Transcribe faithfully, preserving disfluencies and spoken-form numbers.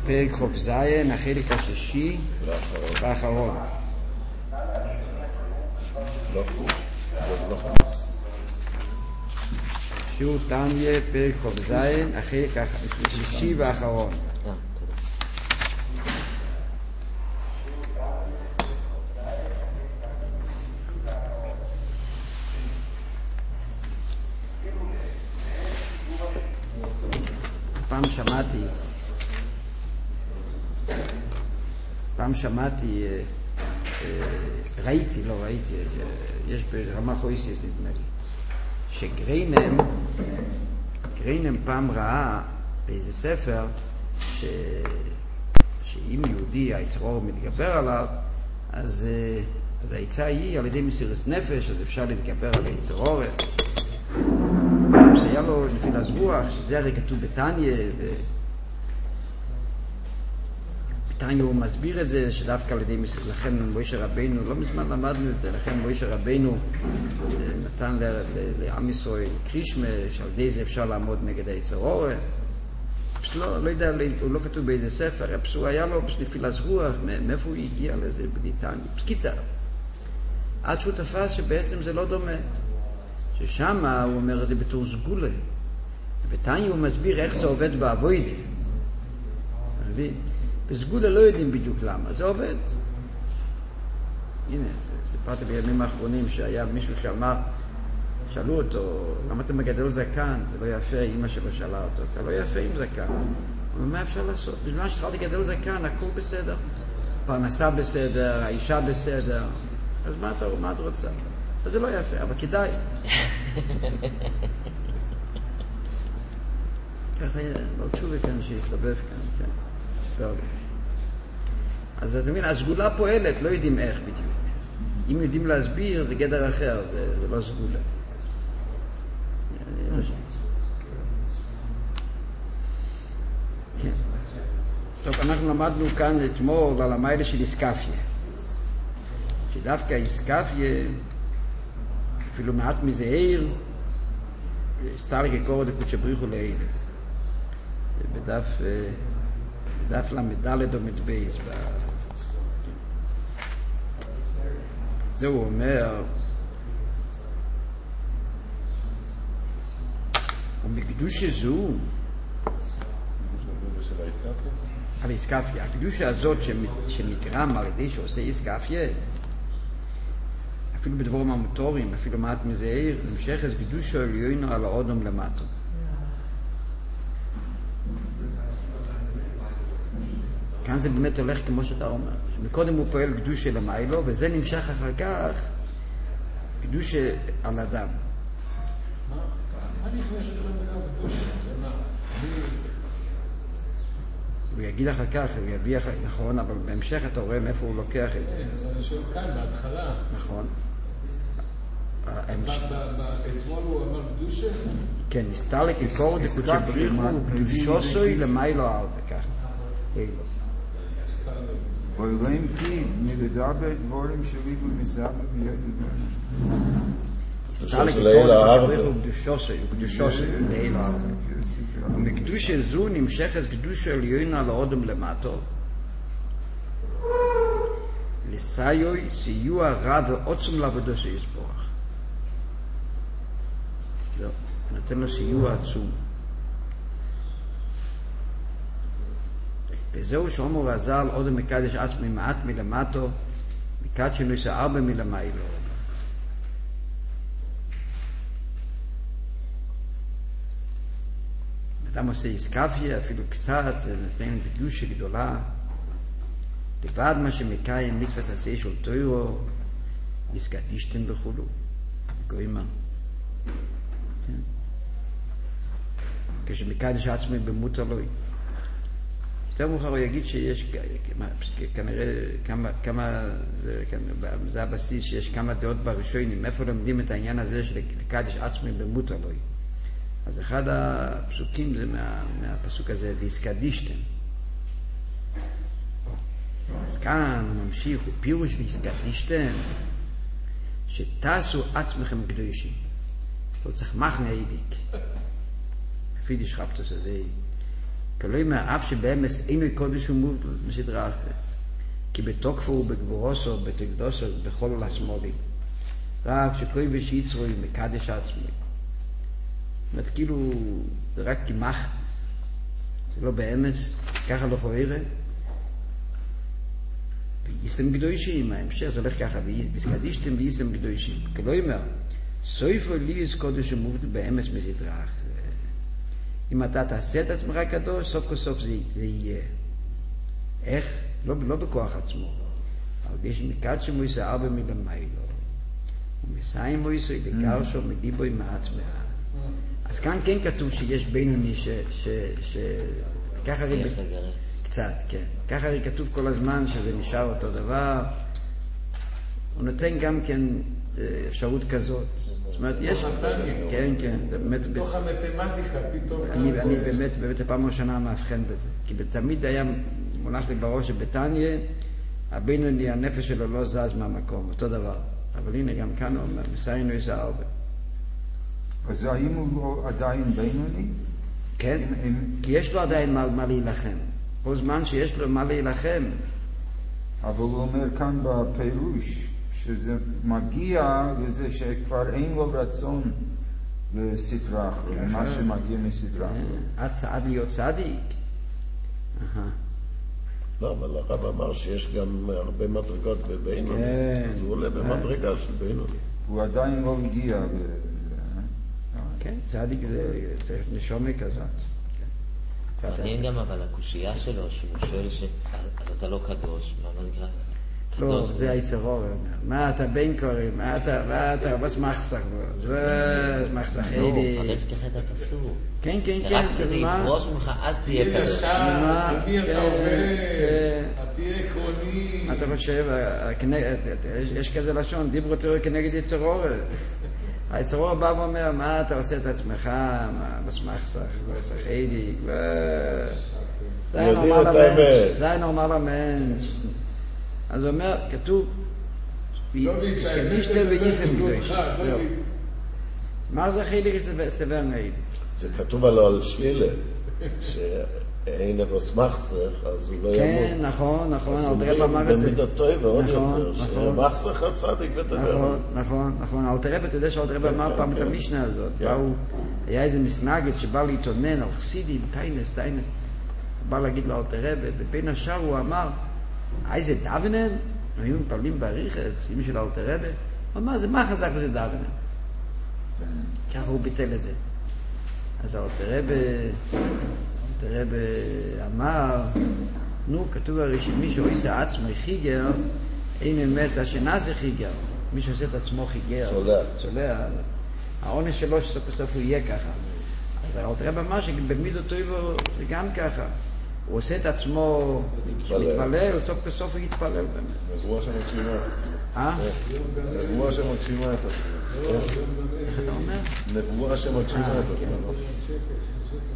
פרק חוף זין, החלק השישי והאחרון. שיעור תניא, פרק חוף זין, החלק השישי והאחרון. פעם שמעתי פעם שמעתי ראיתי, לא ראיתי, יש ברמה חויסיס נדמה לי, שגריינם גריינם פעם ראה באיזה ספר ש... שאם יהודי היצרור מתגבר עליו, אז, אז העצה היא על ידי מסירת נפש, אז אפשר להתגבר על היצרור. שהיה לו נפילת רוח, שזה הרי כתוב בתניא, בתניא הוא מסביר את זה, שדווקא על ידי מסירת, לכן מוישה רבינו, לא מזמן למדנו את זה, לכן מוישה רבינו נתן לעם ישראל קרישמה, שעל ידי זה אפשר לעמוד נגד היצר אור. לא, לא יודע, הוא לא כתוב באיזה ספר, הוא היה לו נפילת רוח, מאיפה הוא הגיע לזה בתניא? קיצר, עד שהוא תפס שבעצם זה לא דומה. ששם הוא אומר את זה בתור סגולה. בתניא הוא מסביר איך זה עובד בעבודה. בסגולה לא יודעים בדיוק למה, זה עובד. הנה, סיפרתי בימים האחרונים שהיה מישהו שאמר, שאלו אותו, למה אתה מגדל זקן? זה לא יפה, אמא שלו שאלה אותו, אתה לא יפה עם זקן. הוא אומר, מה אפשר לעשות? בזמן שתחלתי לגדל זקן, הכל בסדר. פרנסה בסדר, האישה בסדר. אז מה אתה, מה את רוצה? אז זה לא יפה, אבל כדאי. ככה היה, לא תשובה כאן שיסתובב כאן, כן, ספר לי. אז אתה מבין, הסגולה פועלת, לא יודעים איך בדיוק. אם יודעים להסביר, זה גדר אחר, זה, זה לא סגולה. כן. טוב, אנחנו למדנו כאן אתמול על המיילה של איסקפיה. שדווקא איסקפיה, אפילו מעט מזה עיר, סתר כקורא דקות שבריחו לעילה. בדף, בדף למדלת או מדבייס. זה הוא אומר, ומקדושה זו, על איסקפיה, הקדושה הזאת שנגרם על ידי שעושה איסקפיה, אפילו בדבורים המוטורים, אפילו מעט מזה עיר, נמשך את קדושו עליונו על האודום למטו. כאן זה באמת הולך כמו שאתה אומר. מקודם הוא פועל קדושה למיילו, וזה נמשך אחר כך קדושה על אדם. מה לפני שאתה אומר קדושה? זה מה? הוא יגיד אחר כך, הוא יביא אחר כך, נכון, אבל בהמשך אתה רואה מאיפה הוא לוקח את זה. זה אני שואל כאן, בהתחלה. נכון. אתמול הוא אמר קדושה? כן, נסתלק עיקור דקות שבריחו, קדושוסוי למיילו הרבה, ככה. עולם פיו, מדבר דבורים שלי ומזבח וידבר. נסתלק עיקור דקות שבריחו, קדושוסוי, קדושוסוי לאילו הרבה. ומקדושה זו נמשכת קדושה עליונה על האודם למטו, לסיוי סיוע רע ועוצם לעבודו שיסבוח. לא, נותן לו סיוע עצום. וזהו שאומר רז"ל, אודם מקדש עצמי מעט מלמטו, מקדש נעשה ארבע מלמיילו. אדם עושה איסקפיה, אפילו קצת, זה נותן קדושה גדולה. לבד מה שמקיים מצוות עשה של תוירו, מסקדישתם וכולו. גוימה. כן. כשמקדש עצמי במות אלוהי. יותר מאוחר הוא יגיד שיש כנראה כמה, כמה, זה הבסיס שיש כמה דעות בראשונים, איפה לומדים את העניין הזה של לקדש עצמי במות אלוהי. אז אחד הפסוקים זה מה, מהפסוק הזה, ויסקדישתם. אז כאן הוא ממשיך, הוא פירוש ויסקדישתם, שתעשו עצמכם קדושים. לא צריך מחנה אידיק. פידיש חפטוס הזה, כלומר, אף שבאמס אינו קודש ומובדל, מסדרה אחרת. כי בתוקפו ובגבורוסו, בתקדוסו, בכל השמאלי. רק שכוי ושיצרוי מקדש עצמי. זאת אומרת, כאילו, זה רק כמחת. זה לא באמס, ככה לא חוירה. וייסם קדושים, ההמשך זה הולך ככה, ויסקדישתם וייסם קדושים. כלומר, סויפו ליס קודש ומובדל באמס מסדרה אחרת. אם אתה תעשה את עצמך קדוש, סוף כל סוף זה, זה יהיה. איך? לא, לא בכוח עצמו. אבל יש מקדש מויסה ארבע מלמיילו. ומסיים מויסה לגרשו מליבוי מעצמך. אז כאן כן כתוב שיש בינוני ש... ש, ש ככה הרי... קצת, כן. ככה הרי כתוב כל הזמן שזה נשאר אותו דבר. הוא נותן גם כן אפשרות כזאת. זאת אומרת, יש... כן, כן, זה באמת... בתוך המתמטיקה, פתאום... אני באמת, באמת הפעם ראשונה מאבחן בזה. כי תמיד היה מונח לי בראש שבתניה, הבינוני, הנפש שלו לא זז מהמקום, אותו דבר. אבל הנה, גם כאן הוא אומר, מסיינו איזה הרבה. אז האם הוא עדיין בינוני? כן, כי יש לו עדיין מה, מה להילחם. פה זמן שיש לו מה להילחם. אבל הוא אומר כאן בפירוש, שזה מגיע לזה שכבר אין לו רצון לסדרה אחרת, מה שמגיע מסדרה אחרת. עד להיות צדיק. לא, אבל הרב אמר שיש גם הרבה מדרגות בבינוני, אז הוא עולה במדרגה של בינוני. הוא עדיין לא הגיע. כן, צדיק זה נשומע כזאת. מעניין גם אבל הקושייה שלו, שהוא שואל ש... אז אתה לא קדוש, מה זה קרה? לא, זה היצרור, מה אתה בין קוראים, מה אתה, מה אתה, מה מחסך בו, זה מחסך אילי. לא, הרי זה ככה את הפסוק. כן, כן, כן. שרק שזה יפרוש ממך, אז תהיה קדוש. תהיה ישר, תהיה אתה עובד, תהיה עקרוני. מה אתה חושב, יש כזה לשון, דיברו תראו כנגד יצרור. היצרור בא ואומר, מה אתה עושה את עצמך, מה מחסך, מחסך אילי. זה היה נורמל המנש, זה היה נורמל המנש. אז הוא אומר, כתוב, סקדישתם וייסם קדוש. מה זה חיליק סתבר נעיל? זה כתוב עליו על שלילה, שאין אבוס מחסך, אז הוא לא ימות. כן, נכון, נכון, אז אלתר רב אמר את זה. במידתו ועוד יותר, שמחסך הצדיק ותבר. נכון, נכון, נכון. אלתר רב, אתה יודע שאלתר רב אמר פעם את המשנה הזאת. היה איזה מסנגד שבא להתאונן על חסידים, טיינס, טיינס. בא להגיד לאלתר רב, ובין השאר הוא אמר, איזה דוונן? היו מפעלים בריחס, אמא של אלתר רב. הוא אמר, זה מה חזק וזה דוונן? ככה הוא ביטל את זה. אז אלתר רב, אלתר רב אמר, נו, כתוב הרי שמישהו עושה עצמו חיגר, אין ממס השינה זה חיגר. מישהו עושה את עצמו חיגר. צולע. צולע. העונש שלו שסוף בסוף הוא יהיה ככה. אז אלתר רב אמר שבמידותו זה גם ככה. הוא עושה את עצמו מתפלל, סוף כסוף הוא יתפלל באמת. נבואה שמגשימה. אה? נבואה שמגשימה את עצמו. איך אתה אומר? נבואה שמגשימה את עצמו.